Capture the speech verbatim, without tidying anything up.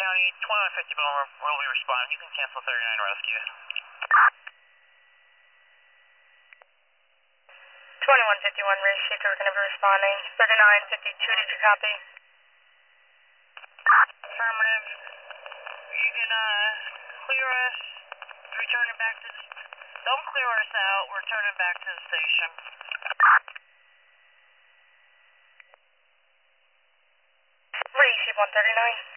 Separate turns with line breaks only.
County, twenty-one fifty Belmar will be responding. You can cancel thirty-nine rescue.
twenty-one fifty-one, received, we're going to be responding. thirty-nine fifty-two, did you copy?
Affirmative. You can uh, clear us, returning back to the, don't clear us out, we're turning back to the station.
Receive one thirty-nine.